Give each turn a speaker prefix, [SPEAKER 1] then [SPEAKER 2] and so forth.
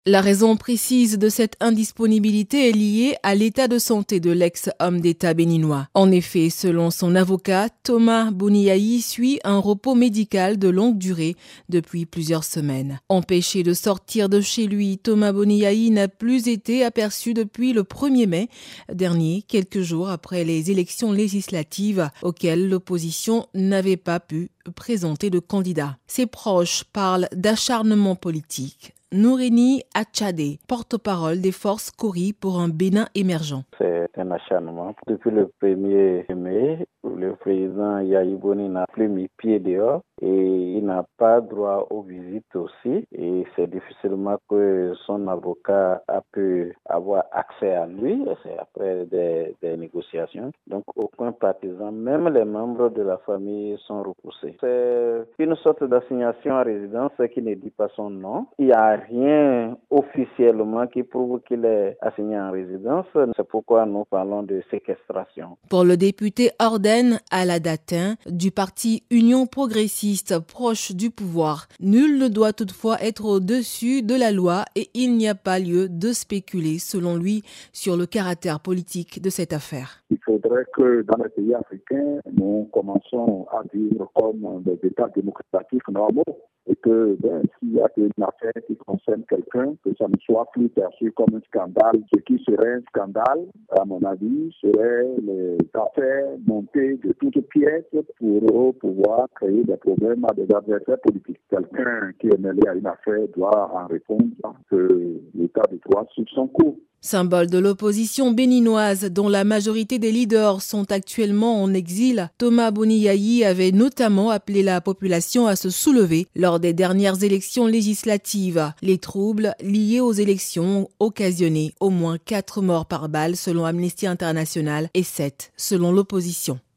[SPEAKER 1] La raison précise de cette indisponibilité est liée à l'état de santé de l'ex-homme d'État béninois. En effet, selon son avocat, Thomas Boniaï suit un repos médical de longue durée depuis plusieurs semaines. Empêché de sortir de chez lui, Thomas Boniaï n'a plus été aperçu depuis le 1er mai dernier, quelques jours après les élections législatives auxquelles l'opposition n'avait pas pu présenter de candidat. Ses proches parlent d'acharnement politique. Nouréni Atchadé, porte-parole des forces Kori pour un Bénin émergent.
[SPEAKER 2] C'est un acharnement. Depuis le 1er mai, le président Yahi Boni n'a plus mis pied dehors et il n'a pas droit aux visites aussi. Et c'est difficilement que son avocat a pu avoir accès à lui. C'est après des négociations. Donc aucun partisan, même les membres de la famille sont repoussés. C'est une sorte d'assignation à résidence qui ne dit pas son nom. Il n'y a rien officiellement qui prouve qu'il est assigné en résidence. C'est pourquoi nous parlons de séquestration.
[SPEAKER 1] Pour le député Orden Aladatin du parti Union progressiste proche du pouvoir, nul ne doit toutefois être au-dessus de la loi et il n'y a pas lieu de spéculer, selon lui, sur le caractère politique de cette affaire.
[SPEAKER 3] Il faudrait que dans les pays africains, nous commençons à vivre comme des États démocratiques normaux. Et que s'il y a une affaire qui concerne quelqu'un, que ça ne soit plus perçu comme un scandale. Ce qui serait un scandale, à mon avis, serait les affaires montées de toutes pièces pour pouvoir créer des problèmes à des adversaires politiques. Quelqu'un qui est mêlé à une affaire doit en répondre que l'État de droit suive son cours.
[SPEAKER 1] Symbole de l'opposition béninoise dont la majorité des leaders sont actuellement en exil, Thomas Boniaï avait notamment appelé la population à se soulever lors des dernières élections législatives. Les troubles liés aux élections ont occasionné au moins 4 morts par balle selon Amnesty International et 7 selon l'opposition.